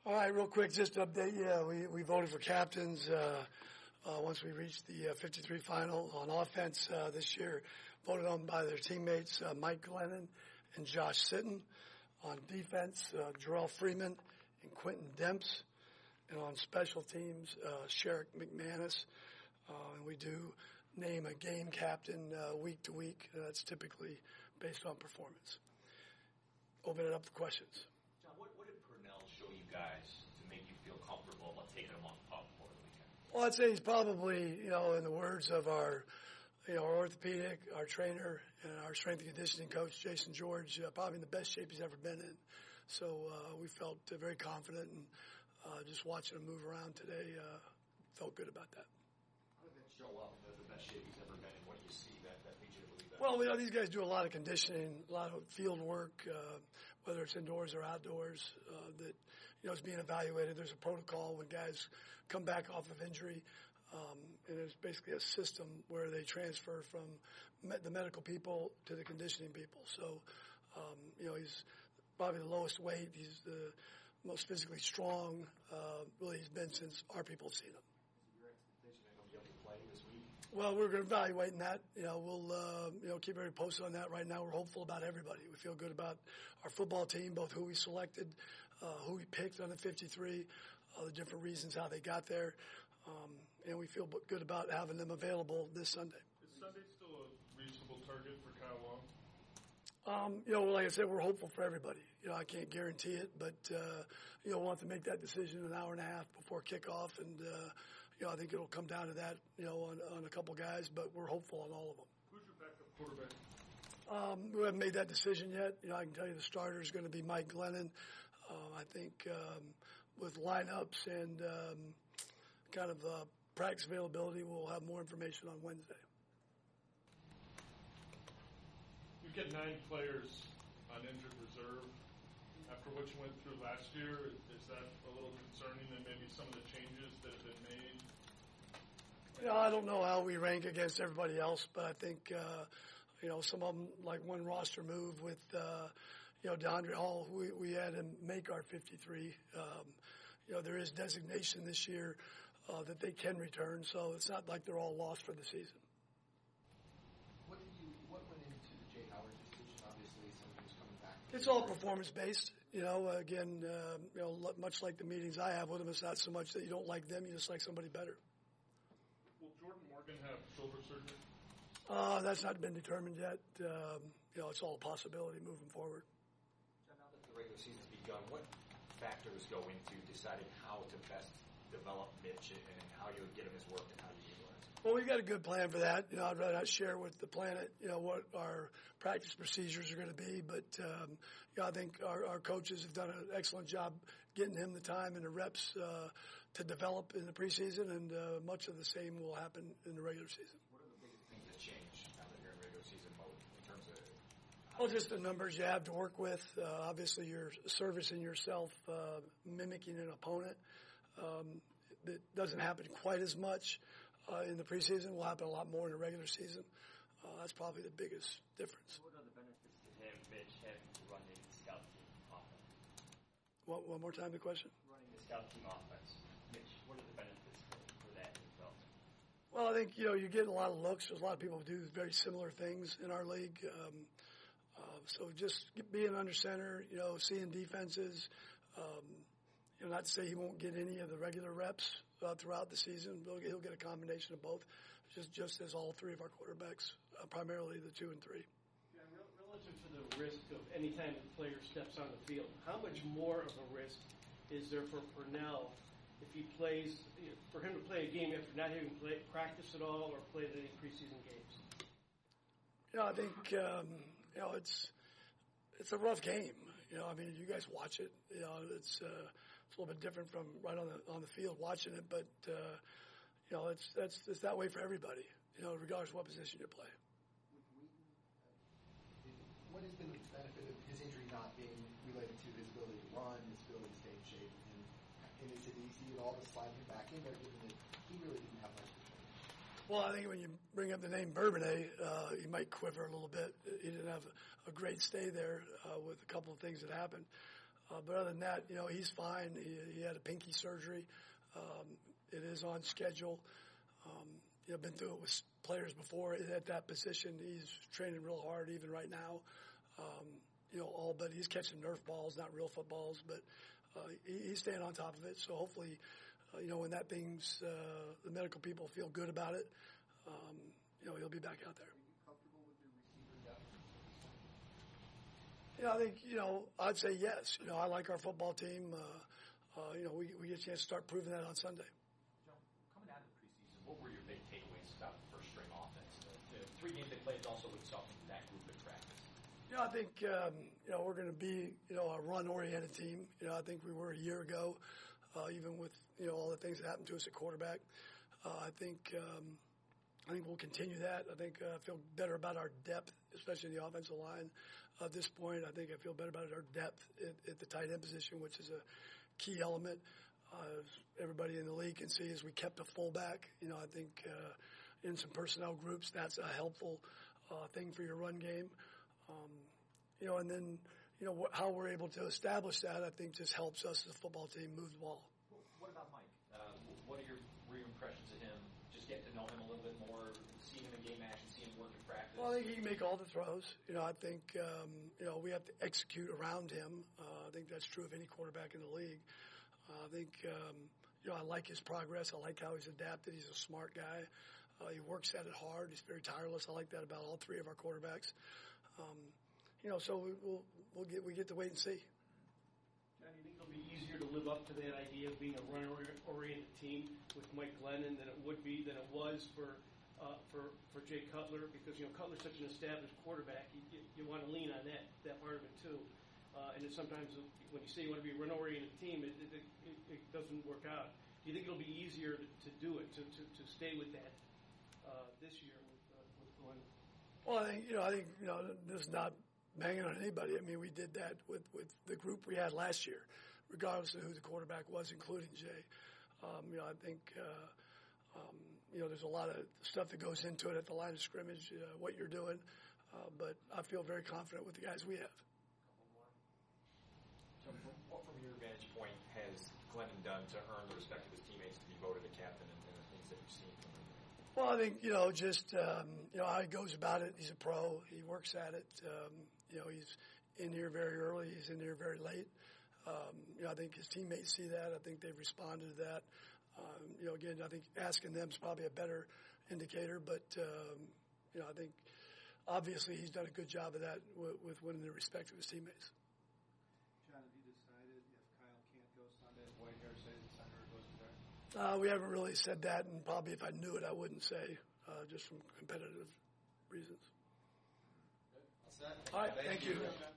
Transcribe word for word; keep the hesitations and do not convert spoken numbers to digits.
All right, real quick, just to update you. Yeah, we, we voted for captains uh, uh, once we reached the uh, fifty-three final. On offense uh, this year, voted on by their teammates uh, Mike Glennon and Josh Sitton. On defense, uh, Jarrell Freeman and Quentin Demps. And on special teams, uh, Sherrick McManus. Uh, and we do name a game captain uh, week to week. Uh, that's typically based on performance. Open it up to questions. John, what, what did Purnell show you guys to make you feel comfortable about taking him on up for the weekend? Well, I'd say he's probably, you know, in the words of our, you know, our orthopedic, our trainer, and our strength and conditioning coach, Jason George, uh, probably in the best shape he's ever been in. So uh, we felt uh, very confident, and uh, just watching him move around today, uh, felt good about that. How did that show up as the best shape he's ever been in? What do you see that, that leads you to believe that? Well, you know, these guys do a lot of conditioning, a lot of field work, uh, whether it's indoors or outdoors, uh, that, you know, is being evaluated. There's a protocol when guys come back off of injury, um, and it's basically a system where they transfer from me- the medical people to the conditioning people. So, um, you know, he's probably the lowest weight. He's the most physically strong, uh, really he's been since our people have seen him. Well, we're going to evaluate that. You know, we'll, uh, you know, keep everybody posted on that. Right now, we're hopeful about everybody. We feel good about our football team, both who we selected, uh, who we picked on the fifty-three, uh, the different reasons how they got there. Um, and we feel good about having them available this Sunday. Is Sunday still a reasonable target for Kyle Long? Um, you know, like I said, we're hopeful for everybody. You know, I can't guarantee it, but, uh, you know, we'll have to make that decision an hour and a half before kickoff. And, uh, you know, I think it'll come down to that, you know, on, on a couple guys, but we're hopeful on all of them. Who's your backup quarterback? Um, we haven't made that decision yet. You know, I can tell you the starter is going to be Mike Glennon. Uh, I think, um, with lineups and, um, kind of, uh, practice availability, we'll have more information on Wednesday. You get nine players on injured reserve. After what you went through last year, is that a little concerning and maybe some of the changes that have been made? You know, I don't know how we rank against everybody else, but I think, uh, you know, some of them, like one roster move with, uh, you know, DeAndre Hall, we, we had him make our fifty-three. Um, you know, there is designation this year uh, that they can return, so it's not like they're all lost for the season. What did you? What went into the Jay Howard decision? Obviously, somebody was coming back. It's all performance based. You know, again, uh, you know, much like the meetings I have with them, it's not so much that you don't like them, you just like somebody better. Will Jordan Morgan have shoulder surgery? Uh, that's not been determined yet. Um, you know, it's all a possibility moving forward. John, now that the regular season's begun, what factors go into deciding how to best develop Mitch and how you would get him his work and how you utilize him? Well, we've got a good plan for that. You know, I'd rather not share with the planet, you know, what our practice procedures are going to be. But, um, you know, I think our, our coaches have done an excellent job getting him the time and the reps uh, to develop in the preseason, and uh, much of the same will happen in the regular season. What are the biggest things that change now that you're in regular season mode in terms of? Well, just the numbers you have to work with. Uh, obviously, you're servicing yourself, uh, mimicking an opponent. Um, that doesn't happen quite as much uh, in the preseason. Will happen a lot more in the regular season. Uh, that's probably the biggest difference. What are the benefits to him, Mitch, having to run the scout team offense? One, one more time, the question. Running the scout team offense, Mitch. What are the benefits for, for that as well? Well, I think, you know, you're getting a lot of looks. There's a lot of people who do very similar things in our league. Um, uh, so just being under center, you know, seeing defenses. Um, You know, not to say he won't get any of the regular reps uh, throughout the season. He'll, he'll get a combination of both, just just as all three of our quarterbacks, uh, primarily the two and three. Yeah, relative to the risk of any time the player steps on the field, how much more of a risk is there for Purnell if he plays, for him to play a game after not having play, practiced at all or played any preseason games? You know, I think um, you know it's. It's a rough game, you know. I mean, you guys watch it. You know, it's uh, it's a little bit different from right on the on the field watching it, but uh, you know, it's that's it's that way for everybody. You know, regardless of what position you play. What has been the benefit of his injury not being related to his ability to run, his ability to stay in shape, and, and is it easy at all to slide him back in there, given that he really didn't have much to show? Well, I think when you bring up the name Bourbonnais, uh, he might quiver a little bit. He didn't have a, a great stay there uh, with a couple of things that happened. Uh, but other than that, you know, he's fine. He, he had a pinky surgery. Um, it is on schedule. Um, you know, been through it with players before at that position. He's training real hard even right now. Um, you know, all but he's catching Nerf balls, not real footballs, but uh, he, he's staying on top of it. So hopefully, uh, you know, when that thing's, uh, the medical people feel good about it, um, you know, he'll be back out there. Are you comfortable with the receiver depth? Yeah, I think, you know, I'd say yes. You know, I like our football team. Uh, uh, you know, we, we get a chance to start proving that on Sunday. Joe, coming out of the preseason, what were your big takeaways about the first string offense? The, the three games they played also with something from that group in practice. You know, I think, um, you know, we're going to be, you know, a run-oriented team. You know, I think we were a year ago, uh, even with, you know, all the things that happened to us at quarterback. Uh, I think, um, I think we'll continue that. I think uh, I feel better about our depth, especially in the offensive line. At this point, I think I feel better about our depth at, at the tight end position, which is a key element. Uh, everybody in the league can see as we kept a fullback. You know, I think uh, in some personnel groups, that's a helpful uh, thing for your run game. Um, you know, and then, you know, wh- how we're able to establish that, I think, just helps us as a football team move the ball. What about Mike? Uh, what are your, what are your impressions of him? Just getting to know him a little bit more, seeing him in game action, seeing him work in practice? Well, I think he can make all the throws. You know, I think, um, you know, we have to execute around him. Uh, I think that's true of any quarterback in the league. Uh, I think, um, you know, I like his progress. I like how he's adapted. He's a smart guy. Uh, he works at it hard. He's very tireless. I like that about all three of our quarterbacks. Um, you know, so we, we'll, we'll get, we get to wait and see. John, do you think it'll be easier to live up to that idea of being a run-oriented team with Mike Glennon than it would be, than it was for uh, for for Jay Cutler? Because, you know, Cutler's such an established quarterback, you, you, you want to lean on that that part of it too. Uh, and it's sometimes when you say you want to be a run-oriented team, it, it, it, it doesn't work out. Do you think it'll be easier to, to do it, to, to, to stay with that uh, this year with, uh, with Glenn? Well, I think, you know, I think, you know, this is not banging on anybody. I mean, we did that with, with the group we had last year, regardless of who the quarterback was, including Jay. Um, you know, I think, uh, um, you know, there's a lot of stuff that goes into it at the line of scrimmage, uh, what you're doing. Uh, but I feel very confident with the guys we have. So from, what, from your vantage point, has Glennon done to earn the respect of his teammates to be voted a captain and, and the things that you've seen from him? Well, I think, you know, just, um, you know, how he goes about it. He's a pro. He works at it. Um, you know, he's in here very early. He's in here very late. Um, you know, I think his teammates see that. I think they've responded to that. Um, you know, again, I think asking them is probably a better indicator. But, um, you know, I think obviously he's done a good job of that with, with winning the respect of his teammates. John, have you decided if Kyle can't go Sunday, if Whitehair stays at center or goes to guard? Uh, we haven't really said that, and probably if I knew it, I wouldn't say, uh, just from competitive reasons. All set. All right, thank you.